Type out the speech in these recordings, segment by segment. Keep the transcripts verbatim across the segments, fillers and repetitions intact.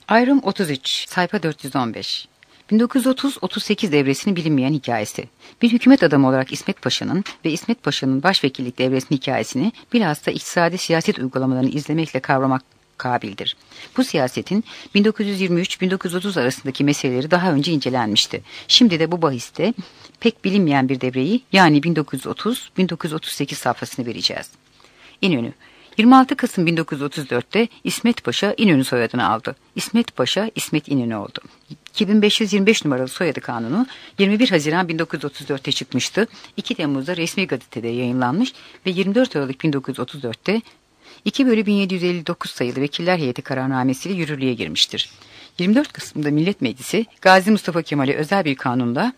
Ayrım otuz üç, sayfa dört yüz on beş. bin dokuz yüz otuz otuz sekiz devresinin bilinmeyen hikayesi. Bir hükümet adamı olarak İsmet Paşa'nın ve İsmet Paşa'nın başvekillik devresinin hikayesini bilhassa iktisadi siyaset uygulamalarını izlemekle kavramak kabildir. Bu siyasetin bin dokuz yüz yirmi üç bin dokuz yüz otuz arasındaki meseleleri daha önce incelenmişti. Şimdi de bu bahiste pek bilinmeyen bir devreyi, yani bin dokuz yüz otuz bin dokuz yüz otuz sekiz safhasını vereceğiz. İnönü yirmi altı Kasım bin dokuz yüz otuz dört'te İsmet Paşa İnönü soyadını aldı. İsmet Paşa İsmet İnönü oldu. iki bin beş yüz yirmi beş numaralı soyadı kanunu yirmi bir Haziran bin dokuz yüz otuz dört'te çıkmıştı. iki Temmuz'da resmi gazetede yayınlanmış ve yirmi dört Aralık bin dokuz yüz otuz dört'te iki bölü bin yedi yüz elli dokuz sayılı Vekiller Heyeti kararnamesiyle yürürlüğe girmiştir. yirmi dört Kasım'da Millet Meclisi Gazi Mustafa Kemal'e özel bir kanunla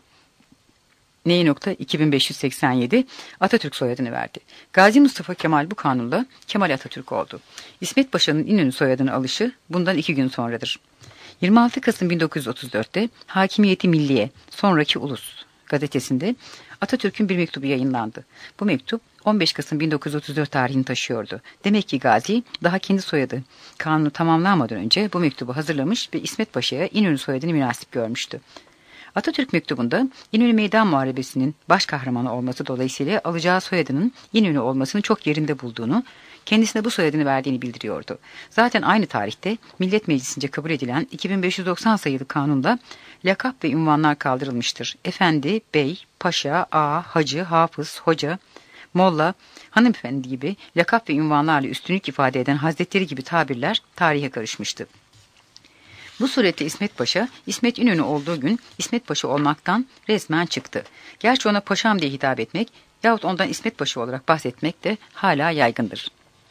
N. iki bin beş yüz seksen yedi Atatürk soyadını verdi. Gazi Mustafa Kemal bu kanunla Kemal Atatürk oldu. İsmet Paşa'nın İnönü soyadını alışı bundan iki gün sonradır. yirmi altı Kasım bin dokuz yüz otuz dört'te Hakimiyeti Milliye, sonraki Ulus gazetesinde Atatürk'ün bir mektubu yayınlandı. Bu mektup on beş Kasım bin dokuz yüz otuz dört tarihini taşıyordu. Demek ki Gazi daha kendi soyadı kanunu tamamlanmadan önce bu mektubu hazırlamış ve İsmet Paşa'ya İnönü soyadını münasip görmüştü. Atatürk mektubunda İnönü Meydan Muharebesi'nin baş kahramanı olması dolayısıyla alacağı soyadının İnönü olmasını çok yerinde bulduğunu, kendisine bu soyadını verdiğini bildiriyordu. Zaten aynı tarihte Millet Meclisi'nce kabul edilen iki bin beş yüz doksan sayılı kanunda lakap ve ünvanlar kaldırılmıştır. Efendi, bey, paşa, ağa, hacı, hafız, hoca, molla, hanımefendi gibi lakap ve ünvanlarla üstünlük ifade eden hazretleri gibi tabirler tarihe karışmıştı. Bu surette İsmet Paşa, İsmet İnönü olduğu gün İsmet Paşa olmaktan resmen çıktı. Gerçi ona paşam diye hitap etmek yahut ondan İsmet Paşa olarak bahsetmek de hala yaygındır.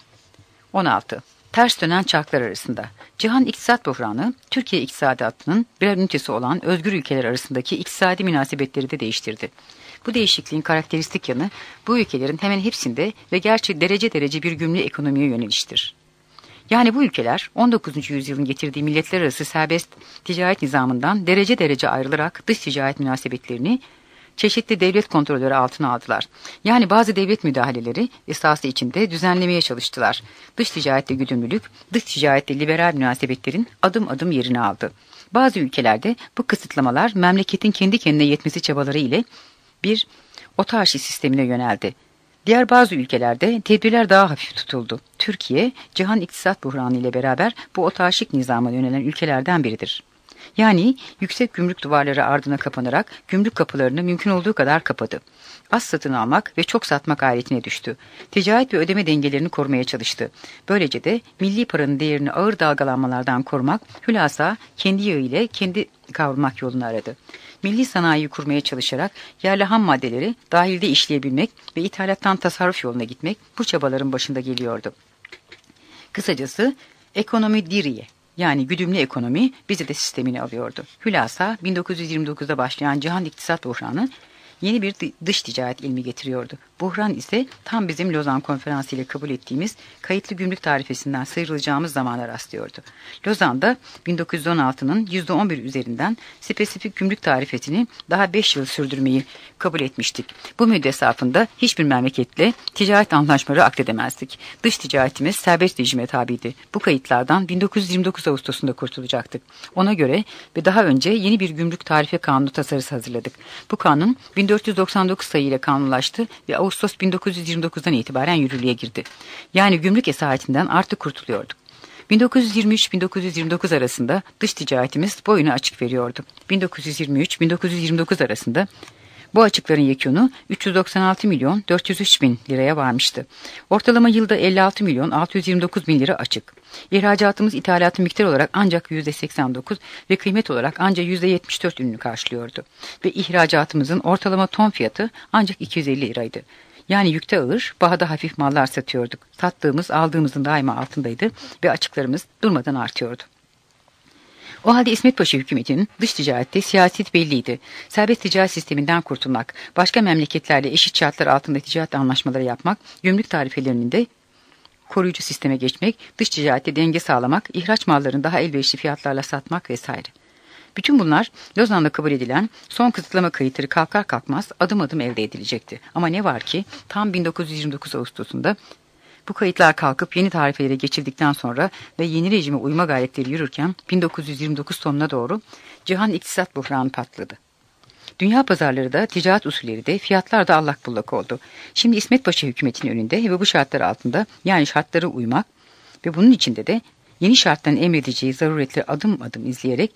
on altı. Ters dönen çarklar arasında. Cihan İktisat Buhranı, Türkiye iktisadatının birer ünitesi olan özgür ülkeler arasındaki iktisadi münasebetleri de değiştirdi. Bu değişikliğin karakteristik yanı bu ülkelerin hemen hepsinde ve gerçi derece derece bir gümrü ekonomiye yöneliştir. Yani bu ülkeler on dokuzuncu yüzyılın getirdiği milletler arası serbest ticaret nizamından derece derece ayrılarak dış ticaret münasebetlerini çeşitli devlet kontrolleri altına aldılar. Yani bazı devlet müdahaleleri esası içinde düzenlemeye çalıştılar. Dış ticarette güdümlülük, dış ticarette liberal münasebetlerin adım adım yerini aldı. Bazı ülkelerde bu kısıtlamalar memleketin kendi kendine yetmesi çabaları ile bir otarşi sistemine yöneldi. Diğer bazı ülkelerde tedbirler daha hafif tutuldu. Türkiye, cihan iktisat buhranı ile beraber bu otarşik nizama yönelen ülkelerden biridir. Yani yüksek gümrük duvarları ardına kapanarak gümrük kapılarını mümkün olduğu kadar kapadı. Az satın almak ve çok satmak gayretine düştü. Ticaret ve ödeme dengelerini korumaya çalıştı. Böylece de milli paranın değerini ağır dalgalanmalardan korumak, hülasa kendi yağı ile kendi kavrulmak yolunu aradı. Milli sanayiyi kurmaya çalışarak yerli ham maddeleri dahilde işleyebilmek ve ithalattan tasarruf yoluna gitmek bu çabaların başında geliyordu. Kısacası ekonomi diriye, yani güdümlü ekonomi bizi de sistemini alıyordu. Hülasa bin dokuz yüz yirmi dokuzda başlayan cihan iktisat buhranı yeni bir dış ticaret ilmi getiriyordu. Buhran ise tam bizim Lozan Konferansı ile kabul ettiğimiz kayıtlı gümrük tarifesinden sıyrılacağımız zamana rastlıyordu. Lozan'da bin dokuz yüz on altının yüzde on bir üzerinden spesifik gümrük tarifesini daha beş yıl sürdürmeyi kabul etmiştik. Bu müddet zarfında hiçbir memleketle ticaret anlaşmaları akdedemezdik. Dış ticaretimiz serbest rejime tabiydi. Bu kayıtlardan bin dokuz yüz yirmi dokuz Ağustos'unda kurtulacaktık. Ona göre ve daha önce yeni bir gümrük tarife kanunu tasarısı hazırladık. Bu kanun bin dört yüz doksan dokuz sayıyla kanunlaştı ve Ağustos bin dokuz yüz yirmi dokuzdan itibaren yürürlüğe girdi. Yani gümrük esaretinden artık kurtuluyorduk. bin dokuz yüz yirmi üç bin dokuz yüz yirmi dokuz arasında dış ticaretimiz boyunu açık veriyordu. bin dokuz yüz yirmi üç bin dokuz yüz yirmi dokuz arasında bu açıkların yekûnu üç yüz doksan altı milyon dört yüz üç bin liraya varmıştı. Ortalama yılda elli altı milyon altı yüz yirmi dokuz bin lira açık. İhracatımız ithalatı miktar olarak ancak yüzde seksen dokuz ve kıymet olarak ancak yüzde yetmiş dört ününü karşılıyordu. Ve ihracatımızın ortalama ton fiyatı ancak iki yüz elli liraydı. Yani yükte ağır, bahada hafif mallar satıyorduk. Sattığımız aldığımızın daima altındaydı ve açıklarımız durmadan artıyordu. O halde İsmet Paşa hükümetinin dış ticarette siyaset belliydi. Serbest ticaret sisteminden kurtulmak, başka memleketlerle eşit şartlar altında ticaret anlaşmaları yapmak, gümrük tarifelerinin de koruyucu sisteme geçmek, dış ticarette denge sağlamak, ihraç mallarını daha elverişli fiyatlarla satmak vesaire. Bütün bunlar Lozan'da kabul edilen son kısıtlama kayıtları kalkar kalkmaz adım adım elde edilecekti. Ama ne var ki tam bin dokuz yüz yirmi dokuz Ağustos'unda Bu kayıtlar kalkıp yeni tarifelere geçildikten sonra ve yeni rejime uyma gayretleri yürürken bin dokuz yüz yirmi dokuz sonuna doğru cihan iktisat buhranı patladı. Dünya pazarları da, ticaret usulleri de, fiyatlar da allak bullak oldu. Şimdi İsmet Paşa hükümetinin önünde ve bu şartlar altında, yani şartlara uymak ve bunun içinde de yeni şartların emredeceği zaruretleri adım adım izleyerek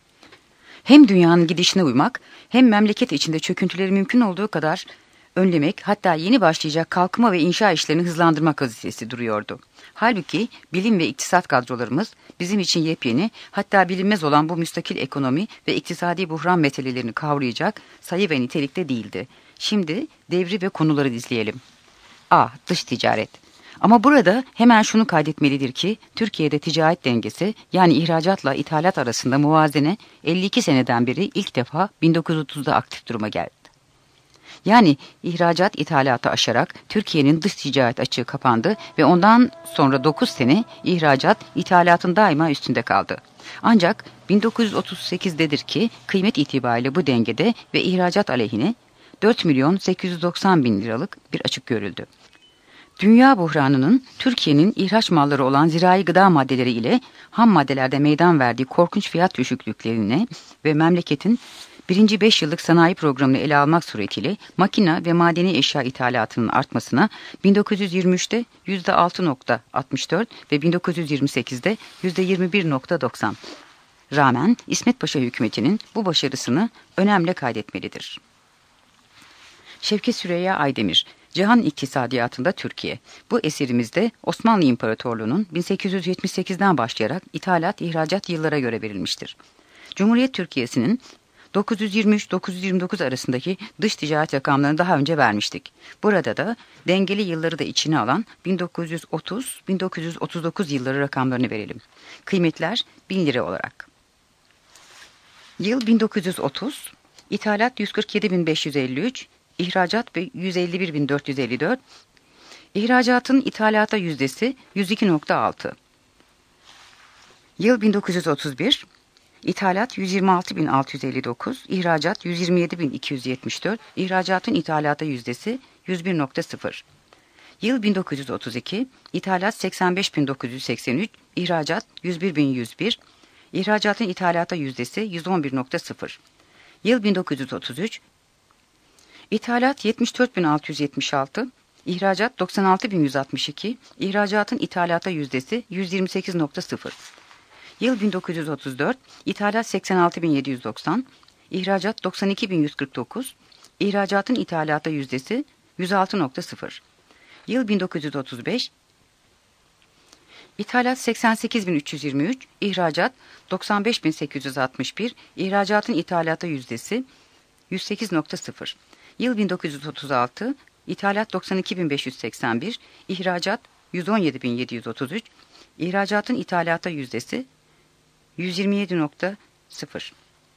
hem dünyanın gidişine uymak hem memleket içinde çöküntüleri mümkün olduğu kadar önlemek, hatta yeni başlayacak kalkınma ve inşa işlerini hızlandırmak vazifesi duruyordu. Halbuki bilim ve iktisat kadrolarımız bizim için yepyeni, hatta bilinmez olan bu müstakil ekonomi ve iktisadi buhran meselelerini kavrayacak sayı ve nitelikte değildi. Şimdi devri ve konuları izleyelim. A. Dış ticaret. Ama burada hemen şunu kaydetmelidir ki Türkiye'de ticaret dengesi, yani ihracatla ithalat arasında muvazene elli iki seneden beri ilk defa bin dokuz yüz otuzda aktif duruma geldi. Yani ihracat ithalatı aşarak Türkiye'nin dış ticaret açığı kapandı ve ondan sonra dokuz sene ihracat ithalatın daima üstünde kaldı. Ancak bin dokuz yüz otuz sekizdedir ki kıymet itibariyle bu dengede ve ihracat aleyhine dört milyon sekiz yüz doksan bin liralık bir açık görüldü. Dünya buhranının Türkiye'nin ihraç malları olan zirai gıda maddeleri ile ham maddelerde meydan verdiği korkunç fiyat düşüklüklerine ve memleketin birinci beş yıllık sanayi programını ele almak suretiyle makina ve madeni eşya ithalatının artmasına bin dokuz yüz yirmi üçte yüzde altı virgül altmış dört ve bin dokuz yüz yirmi sekizde yüzde yirmi bir virgül doksan rağmen İsmet Paşa hükümetinin bu başarısını önemli kaydetmelidir. Şevket Süreyya Aydemir, Cihan İktisadiyatında Türkiye. Bu eserimizde Osmanlı İmparatorluğu'nun bin sekiz yüz yetmiş sekizden başlayarak ithalat, ihracat yıllara göre verilmiştir. Cumhuriyet Türkiye'sinin dokuz yüz yirmi üç dokuz yüz yirmi dokuz arasındaki dış ticaret rakamlarını daha önce vermiştik. Burada da dengeli yılları da içine alan bin dokuz yüz otuz bin dokuz yüz otuz dokuz yılları rakamlarını verelim. Kıymetler bin lira olarak. Yıl bin dokuz yüz otuz, ithalat yüz kırk yedi bin beş yüz elli üç, ihracat yüz elli bir bin dört yüz elli dört, ihracatın ithalata yüzdesi yüz iki virgül altı. Yıl bin dokuz yüz otuz bir, İthalat yüz yirmi altı bin altı yüz elli dokuz, ihracat yüz yirmi yedi bin iki yüz yetmiş dört, ihracatın ithalata yüzdesi yüz bir virgül sıfır. Yıl bin dokuz yüz otuz iki, ithalat seksen beş bin dokuz yüz seksen üç, ihracat yüz bir bin yüz bir, ihracatın ithalata yüzdesi yüz on bir virgül sıfır. Yıl bin dokuz yüz otuz üç, ithalat yetmiş dört bin altı yüz yetmiş altı, ihracat doksan altı bin yüz altmış iki, ihracatın ithalata yüzdesi yüz yirmi sekiz virgül sıfır. Yıl bin dokuz yüz otuz dört, ithalat seksen altı bin yedi yüz doksan, ihracat doksan iki bin yüz kırk dokuz, ihracatın ithalata yüzdesi yüz altı virgül sıfır. Yıl bin dokuz yüz otuz beş, ithalat seksen sekiz bin üç yüz yirmi üç, ihracat doksan beş bin sekiz yüz altmış bir, ihracatın ithalata yüzdesi yüz sekiz virgül sıfır. Yıl bin dokuz yüz otuz altı, ithalat doksan iki bin beş yüz seksen bir, ihracat yüz on yedi bin yedi yüz otuz üç, ihracatın ithalata yüzdesi yüz yirmi yedi virgül sıfır.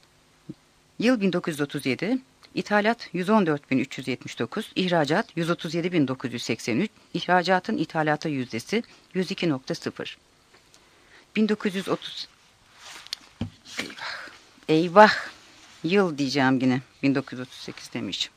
Yıl bin dokuz yüz otuz yedi, ithalat yüz on dört bin üç yüz yetmiş dokuz, ihracat yüz otuz yedi bin dokuz yüz seksen üç, ihracatın ithalata yüzdesi yüz iki virgül sıfır. bin dokuz yüz otuz Eyvah. Eyvah. Yıl diyeceğim yine. bin dokuz yüz otuz sekiz demişim.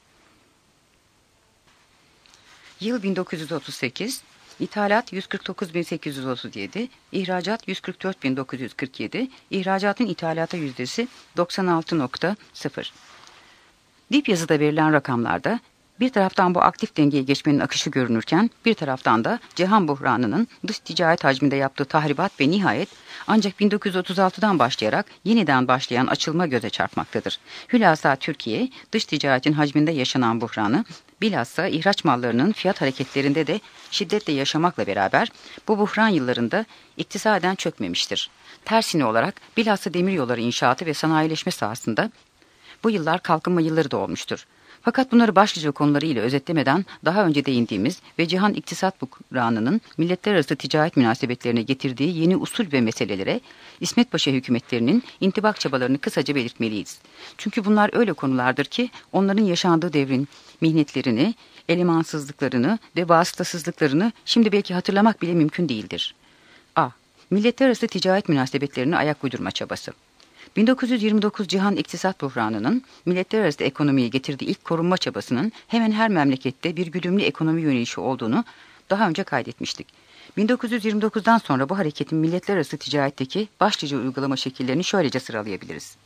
Yıl bin dokuz yüz otuz sekiz, İthalat yüz kırk dokuz bin sekiz yüz otuz yedi, ihracat yüz kırk dört bin dokuz yüz kırk yedi, ihracatın ithalata yüzdesi doksan altı virgül sıfır. Dip yazıda verilen rakamlarda bir taraftan bu aktif dengeye geçmenin akışı görünürken bir taraftan da cihan buhranının dış ticaret hacminde yaptığı tahribat ve nihayet ancak bin dokuz yüz otuz altıdan başlayarak yeniden başlayan açılma göze çarpmaktadır. Hülasa Türkiye dış ticaretin hacminde yaşanan buhranı bilhassa ihraç mallarının fiyat hareketlerinde de şiddetle yaşamakla beraber bu buhran yıllarında iktisaden çökmemiştir. Tersine olarak bilhassa demiryolları inşaatı ve sanayileşme sahasında bu yıllar kalkınma yılları da olmuştur. Fakat bunları başlıca konuları ile özetlemeden daha önce değindiğimiz ve cihan iktisat buhranının milletler arası ticaret münasebetlerine getirdiği yeni usul ve meselelere İsmet Paşa hükümetlerinin intibak çabalarını kısaca belirtmeliyiz. Çünkü bunlar öyle konulardır ki onların yaşandığı devrin mihnetlerini, elemansızlıklarını ve vasıtasızlıklarını şimdi belki hatırlamak bile mümkün değildir. A. Milletler arası ticaret münasebetlerine ayak uydurma çabası. bin dokuz yüz yirmi dokuz cihan iktisat buhranının milletler arası ekonomiye getirdiği ilk korunma çabasının hemen her memlekette bir güdümlü ekonomi yönelişi olduğunu daha önce kaydetmiştik. bin dokuz yüz yirmi dokuzdan sonra bu hareketin milletler arası ticaretteki başlıca uygulama şekillerini şöylece sıralayabiliriz.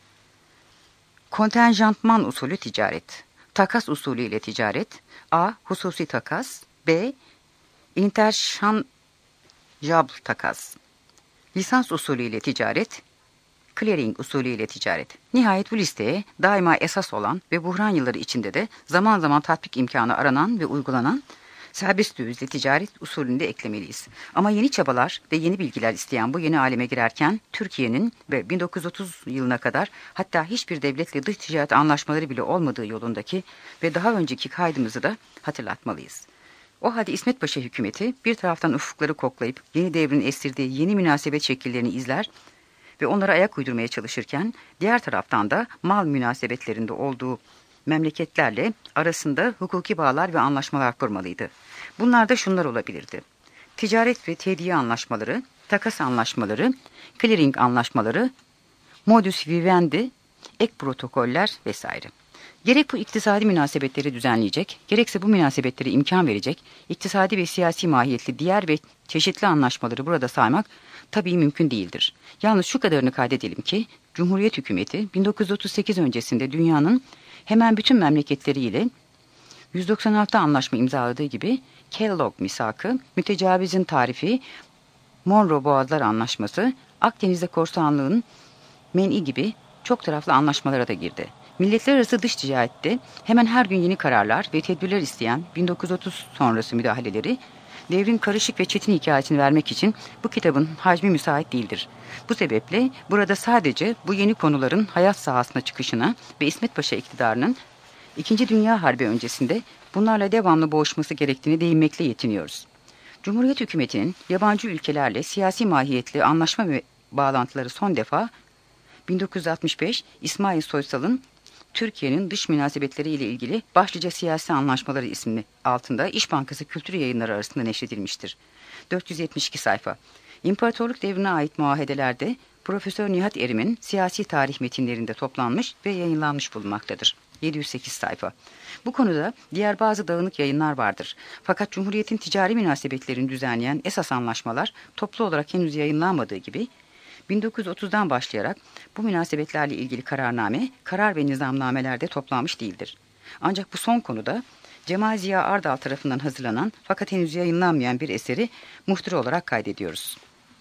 Kontenjantman usulü ticaret, takas usulü ile ticaret, A. Hususi takas, B. Interşanjabl takas, lisans usulü ile ticaret, clearing usulü ile ticaret. Nihayet bu listeye daima esas olan ve buhran yılları içinde de zaman zaman tatbik imkanı aranan ve uygulanan serbest dövizli ticaret usulünü de eklemeliyiz. Ama yeni çabalar ve yeni bilgiler isteyen bu yeni aleme girerken Türkiye'nin ve bin dokuz yüz otuz yılına kadar hatta hiçbir devletle dış ticaret anlaşmaları bile olmadığı yolundaki ve daha önceki kaydımızı da hatırlatmalıyız. O halde İsmet Paşa hükümeti bir taraftan ufukları koklayıp yeni devrin estirdiği yeni münasebet şekillerini izler ve onlara ayak uydurmaya çalışırken diğer taraftan da mal münasebetlerinde olduğu memleketlerle arasında hukuki bağlar ve anlaşmalar kurmalıydı. Bunlar da şunlar olabilirdi: ticaret ve tediye anlaşmaları, takas anlaşmaları, clearing anlaşmaları, modus vivendi, ek protokoller vesaire. Gerek bu iktisadi münasebetleri düzenleyecek, gerekse bu münasebetlere imkan verecek, iktisadi ve siyasi mahiyetli diğer ve çeşitli anlaşmaları burada saymak tabii mümkün değildir. Yalnız şu kadarını kaydedelim ki, Cumhuriyet hükümeti bin dokuz yüz otuz sekiz öncesinde dünyanın hemen bütün memleketleriyle yüz doksan altı anlaşma imzaladığı gibi Kellogg misakı, mütecavizin tarifi, Monroe Boğazlar Anlaşması, Akdeniz'de korsanlığın men'i gibi çok taraflı anlaşmalara da girdi. Milletler arası dış ticarette hemen her gün yeni kararlar ve tedbirler isteyen bin dokuz yüz otuz sonrası müdahaleleri, devrin karışık ve çetin hikayesini vermek için bu kitabın hacmi müsait değildir. Bu sebeple burada sadece bu yeni konuların hayat sahasına çıkışına ve İsmet Paşa iktidarının İkinci Dünya Harbi öncesinde bunlarla devamlı boğuşması gerektiğini değinmekle yetiniyoruz. Cumhuriyet hükümetinin yabancı ülkelerle siyasi mahiyetli anlaşma ve bağlantıları son defa bin dokuz yüz altmış beş İsmail Soysal'ın Türkiye'nin dış münasebetleri ile ilgili başlıca siyasi anlaşmaları isimli altında İş Bankası Kültür Yayınları arasında neşredilmiştir. dört yüz yetmiş iki sayfa. İmparatorluk devrine ait muahedelerde Profesör Nihat Erim'in siyasi tarih metinlerinde toplanmış ve yayınlanmış bulunmaktadır. yedi yüz sekiz sayfa. Bu konuda diğer bazı dağınık yayınlar vardır. Fakat Cumhuriyet'in ticari münasebetlerini düzenleyen esas anlaşmalar toplu olarak henüz yayınlanmadığı gibi bin dokuz yüz otuzdan başlayarak bu münasebetlerle ilgili kararname, karar ve nizamnamelerde toplanmış değildir. Ancak bu son konuda Cemal Ziya Ardal tarafından hazırlanan fakat henüz yayınlanmayan bir eseri muhtır olarak kaydediyoruz.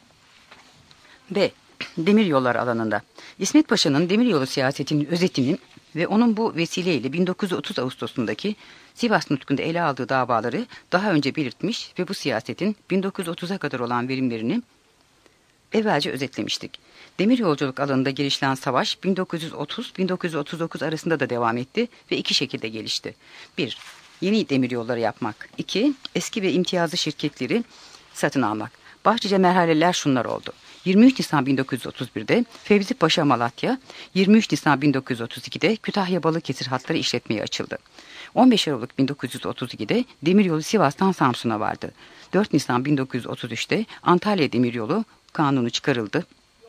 B. Demiryollar alanında. İsmet Paşa'nın demiryolu siyasetinin özetinin ve onun bu vesileyle bin dokuz yüz otuz Ağustos'undaki Sivas Nutku'nda ele aldığı davaları daha önce belirtmiş ve bu siyasetin bin dokuz yüz otuza kadar olan verimlerini evvelce özetlemiştik. Demiryolculuk alanında gelişen savaş bin dokuz yüz otuz bin dokuz yüz otuz dokuz arasında da devam etti ve iki şekilde gelişti. bir. Yeni demiryolları yapmak. iki. Eski ve imtiyazlı şirketleri satın almak. Başlıca merhaleler şunlar oldu. yirmi üç Nisan bin dokuz yüz otuz birde Fevzi Paşa Malatya, yirmi üç Nisan bin dokuz yüz otuz ikide Kütahya Balıkesir hatları işletmeye açıldı. on beş Aralık bin dokuz yüz otuz ikide demiryolu Sivas'tan Samsun'a vardı. dört Nisan bin dokuz yüz otuz üçte Antalya Demiryolu kanunu çıkarıldı.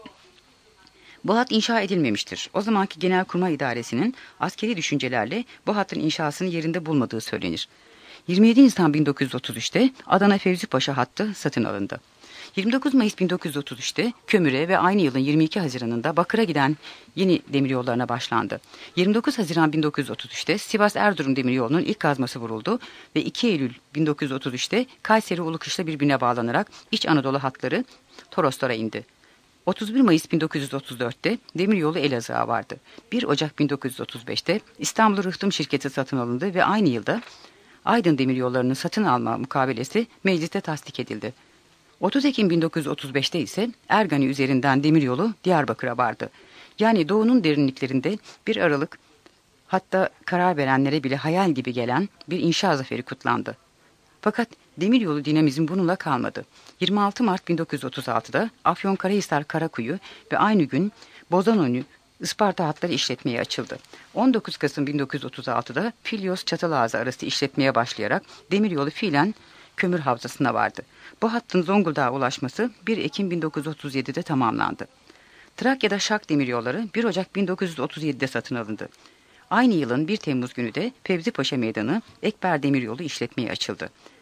Bu hat inşa edilmemiştir. O zamanki Genelkurmay İdaresi'nin askeri düşüncelerle bu hattın inşasını yerinde bulmadığı söylenir. yirmi yedi Nisan bin dokuz yüz otuz üçte Adana Fevzi Paşa hattı satın alındı. yirmi dokuz Mayıs bin dokuz yüz otuz üçte Kömür'e ve aynı yılın yirmi iki Haziran'ında Bakır'a giden yeni demiryollarına başlandı. yirmi dokuz Haziran bin dokuz yüz otuz üçte Sivas-Erzurum demiryolunun ilk kazması vuruldu ve iki Eylül bin dokuz yüz otuz üçte Kayseri Ulukışla birbirine bağlanarak İç Anadolu hatları Toroslara indi. otuz bir Mayıs bin dokuz yüz otuz dörtte demiryolu Elazığ'a vardı. bir Ocak bin dokuz yüz otuz beşte İstanbul Rıhtım şirketi satın alındı ve aynı yılda Aydın demiryollarının satın alma mukabelesi mecliste tasdik edildi. otuz Ekim bin dokuz yüz otuz beşte ise Ergani üzerinden demiryolu Diyarbakır'a vardı. Yani doğunun derinliklerinde bir Aralık, hatta karar verenlere bile hayal gibi gelen bir inşa zaferi kutlandı. Fakat demiryolu dinamizm bununla kalmadı. yirmi altı Mart bin dokuz yüz otuz altıda Afyonkarahisar Karakuyu ve aynı gün Bozanonu Isparta hatları işletmeye açıldı. on dokuz Kasım bin dokuz yüz otuz altıda Filyos Çatalazı arası işletmeye başlayarak demiryolu fiilen kömür havzasına vardı. Bu hattın Zonguldak'a ulaşması bir Ekim bin dokuz yüz otuz yedide tamamlandı. Trakya'da Şak demiryolları bir Ocak bin dokuz yüz otuz yedide satın alındı. Aynı yılın bir Temmuz günü de Fevzi Paşa Meydanı Ekber Demiryolu işletmeye açıldı.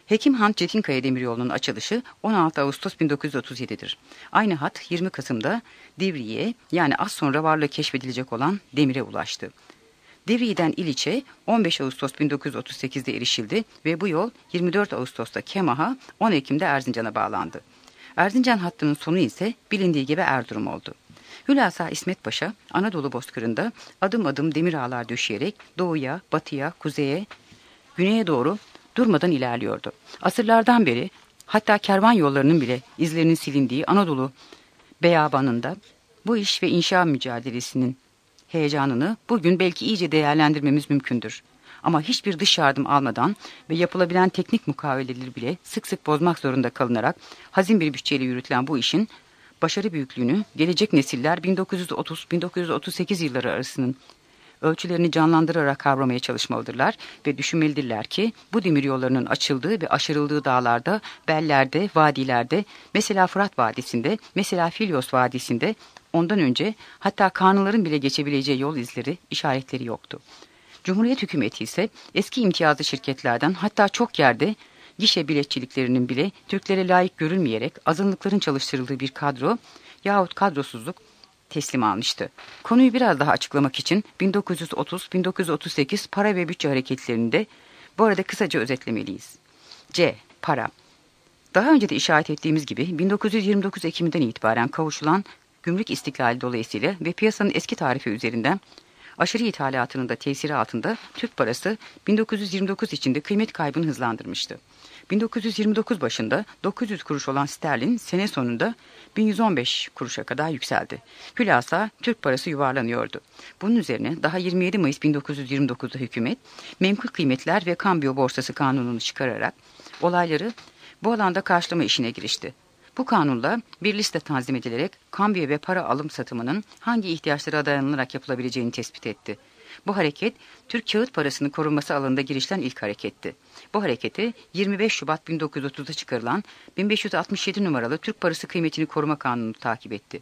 Hekimhan Çetinkaya Demiryolu'nun açılışı on altı Ağustos bin dokuz yüz otuz yedi'dir. Aynı hat yirmi Kasım'da Divriğe, yani az sonra varlığı keşfedilecek olan Demir'e ulaştı. Divriği'den İliç'e on beş Ağustos bin dokuz yüz otuz sekiz'de erişildi ve bu yol yirmi dört Ağustos'ta Kemah'a, on Ekim'de Erzincan'a bağlandı. Erzincan hattının sonu ise bilindiği gibi Erzurum oldu. Hülasa İsmet Paşa, Anadolu bozkırında adım adım demir ağlar döşeyerek doğuya, batıya, kuzeye, güneye doğru durmadan ilerliyordu. Asırlardan beri, hatta kervan yollarının bile izlerinin silindiği Anadolu beyabanında bu iş ve inşa mücadelesinin heyecanını bugün belki iyice değerlendirmemiz mümkündür. Ama hiçbir dış yardım almadan ve yapılabilen teknik mukaveleleri bile sık sık bozmak zorunda kalınarak hazin bir bütçeyle yürütülen bu işin başarı büyüklüğünü gelecek nesiller bin dokuz yüz otuz bin dokuz yüz otuz sekiz yılları arasının ölçülerini canlandırarak kavramaya çalışmalıdırlar ve düşünmelidirler ki bu demir yollarının açıldığı ve aşırıldığı dağlarda, bellerde, vadilerde, mesela Fırat Vadisi'nde, mesela Filyos Vadisi'nde ondan önce hatta kanunların bile geçebileceği yol izleri, işaretleri yoktu. Cumhuriyet hükümeti ise eski imtiyazlı şirketlerden, hatta çok yerde gişe biletçiliklerinin bile Türklere layık görülmeyerek azınlıkların çalıştırıldığı bir kadro yahut kadrosuzluk teslim almıştı. Konuyu biraz daha açıklamak için bin dokuz yüz otuz bin dokuz yüz otuz sekiz para ve bütçe hareketlerini de bu arada kısaca özetlemeliyiz. C. Para. Daha önce de işaret ettiğimiz gibi bin dokuz yüz yirmi dokuz Ekim'den itibaren kavuşulan gümrük istiklali dolayısıyla ve piyasanın eski tarifi üzerinden aşırı ithalatının da tesiri altında Türk parası bin dokuz yüz yirmi dokuz içinde kıymet kaybını hızlandırmıştı. bin dokuz yüz yirmi dokuz başında dokuz yüz kuruş olan sterlin sene sonunda bin yüz on beş kuruşa kadar yükseldi. Hülasa Türk parası yuvarlanıyordu. Bunun üzerine daha yirmi yedi Mayıs bin dokuz yüz yirmi dokuz'da hükümet menkul kıymetler ve kambiyo borsası kanununu çıkararak olayları bu alanda karşılama işine girişti. Bu kanunla bir liste tanzim edilerek kambiyo ve para alım satımının hangi ihtiyaçlara dayanılarak yapılabileceğini tespit etti. Bu hareket Türk kağıt parasının korunması alanında girişilen ilk hareketti. Bu hareketi yirmi beş Şubat bin dokuz yüz otuz'da çıkarılan bin beş yüz altmış yedi numaralı Türk Parası Kıymetini Koruma Kanunu takip etti.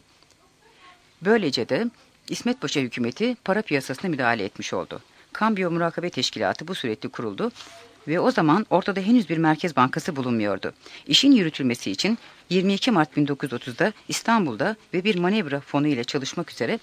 Böylece de İsmet Paşa hükümeti para piyasasına müdahale etmiş oldu. Kambiyo Murakabe Teşkilatı bu surette kuruldu ve o zaman ortada henüz bir merkez bankası bulunmuyordu. İşin yürütülmesi için yirmi iki Mart bin dokuz yüz otuz'da İstanbul'da ve bir manevra fonu ile çalışmak üzere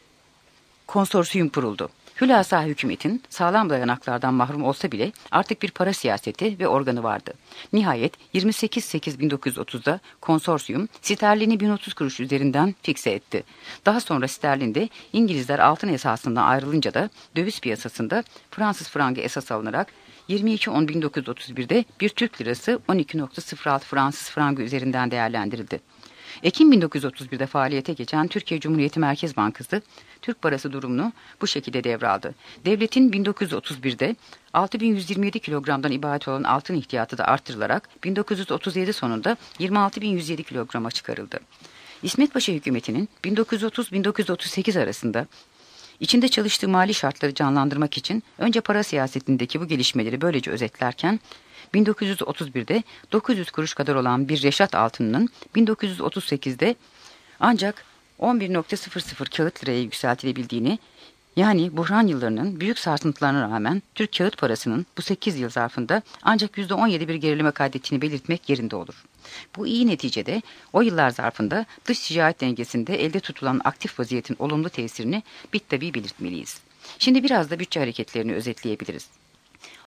konsorsiyum kuruldu. Hülasa hükümetin sağlam dayanaklardan mahrum olsa bile artık bir para siyaseti ve organı vardı. Nihayet yirmi sekiz Ekim bin dokuz yüz otuz'da konsorsiyum sterlini bin otuz kuruş üzerinden fikse etti. Daha sonra sterlinde İngilizler altın esasından ayrılınca da döviz piyasasında Fransız frangı esas alınarak yirmi iki on bin dokuz yüz otuz bir'de bir Türk lirası on iki nokta sıfır altı Fransız frangı üzerinden değerlendirildi. Ekim bin dokuz yüz otuz bir'de faaliyete geçen Türkiye Cumhuriyeti Merkez Bankası Türk parası durumunu bu şekilde devraldı. Devletin bin dokuz yüz otuz bir'de altı bin yüz yirmi yedi kilogramdan ibaret olan altın ihtiyatı da artırılarak bin dokuz yüz otuz yedi sonunda yirmi altı bin yüz yedi kilograma çıkarıldı. İsmet Paşa hükümetinin bin dokuz yüz otuz bin dokuz yüz otuz sekiz arasında içinde çalıştığı mali şartları canlandırmak için önce para siyasetindeki bu gelişmeleri böylece özetlerken bin dokuz yüz otuz bir'de dokuz yüz kuruş kadar olan bir reşat altınının bin dokuz yüz otuz sekiz'de ancak on bir nokta sıfır sıfır kağıt liraya yükseltilebildiğini, yani buhran yıllarının büyük sarsıntılarına rağmen Türk kağıt parasının bu sekiz yıl zarfında ancak yüzde on yedi bir gerileme kaydettiğini belirtmek yerinde olur. Bu iyi neticede o yıllar zarfında dış ticaret dengesinde elde tutulan aktif vaziyetin olumlu tesirini bittabi belirtmeliyiz. Şimdi biraz da bütçe hareketlerini özetleyebiliriz.